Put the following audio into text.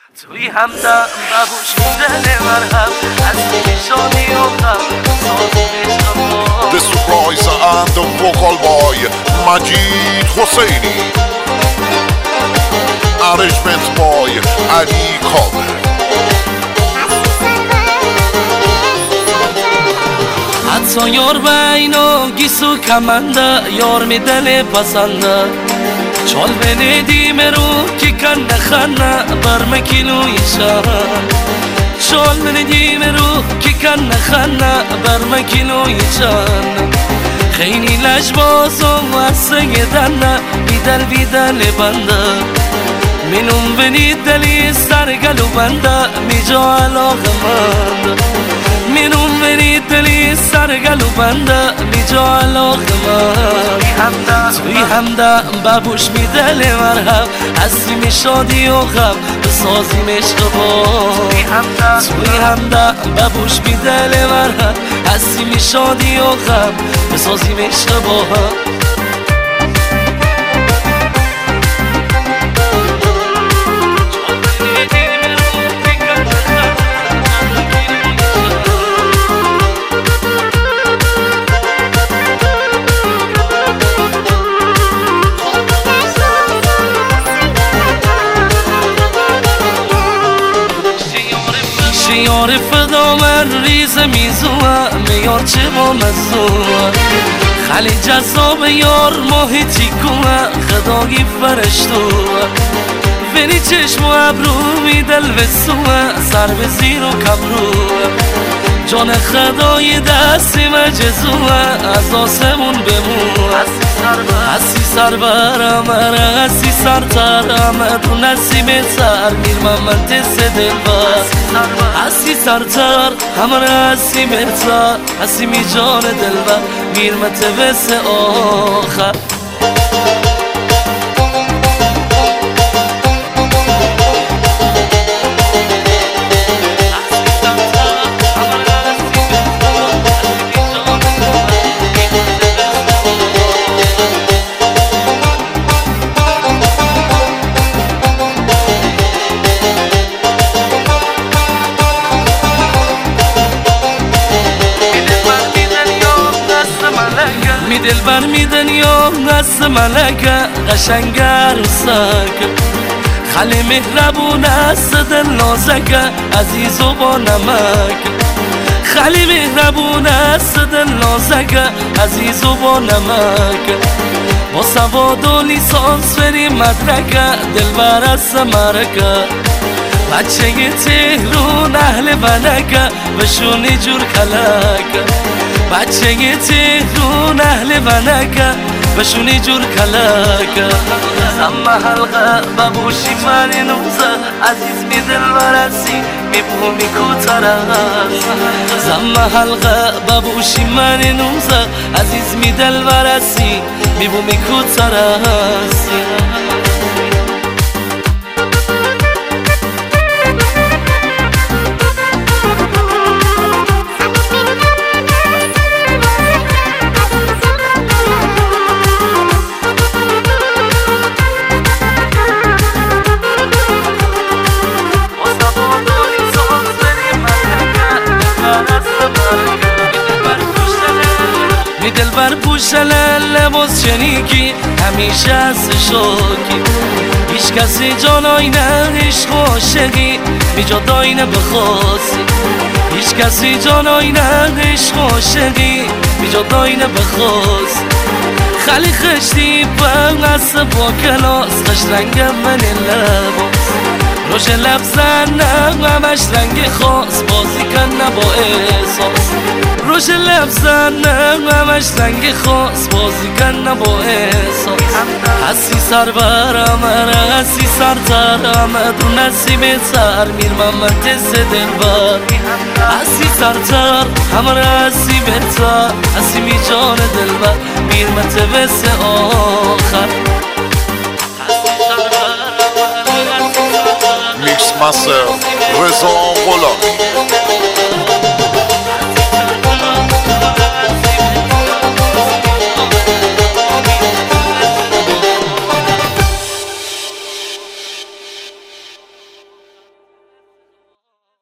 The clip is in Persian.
توی همدم ببوش میدن مرهم از شادی و غم The surprise and the vocal boy Majid Hosseini. Arrangement boy Ali Kader. حتی یار بینا گیسو کمنده یار می دل پسنده چال بندی مرو که کن نخنه برمکینویشان چال بندی مرو که کن نخنه برمکینویشان خیلی لجبازم و سگدنه بیدل بنده منون بنید دلی سرگلو بنده میجا علاقه منده منون بنید دلی سرگلو بنده میجا علاقه من توی همدم ببوش می دل مرهم هستیم شادی و غم بسازیم عشق با توی همدم ببوش می دل مرهم هستیم شادی و غم بسازیم عشق با هم شیار فدا من ریز میزوه میار چه با مزوه خلی جذاب یار محیطی کوه خداگی فرشتوه بینی چشم و ابرو میدل بسوه سر به زیر و کبروه جان خدای دستی مجزوه از آسمون بموه هستی سر برم هستی سر ترم تو نسیم سر میرم من تس دل بر هستی سر تر همه هستی مرتر هستی می جان دل بر میرم تبس آخر می دل بر می دنیا نست ملکه قشنگر و ساکه خلی مهربون است دل نازکه عزیز و با نمک خلی مهربون است دل نازکه عزیز و با نمک با سواد و لیسانس بریم مدرکه دل بر است مرکه بچه تهرون اهل بنکه بشونی جور کلکه بچه تهرون اهل بنکه بشونی جور کلکه زم حلقه ببوشی من نوزه عزیز می دل برسی می بومی کترس زم حلقه ببوشی من نوزه عزیز می دل برسی می بومی کترس دل بر پوشل لباس شنیکی همیشه از شوکی هیچ کسی جان آینه عشق و عاشقی بیجا داینه بخواستی هیچ کسی جان آینه عشق و عاشقی بیجا داینه بخواستی خلی خشتی بغست با کلاس خش رنگ من لباس روش لبزن همش رنگ خاص بازی کن با احساس روش لبزن همش رنگ خاص بازی کن با احساس هستی سر برم هستی سر ترم دو نسیم سر میرم من تس دل بر هستی سر تر همه هستی بهتر هستی می جان دل بر میرم تبس آخر Mix Master Reza Gholami.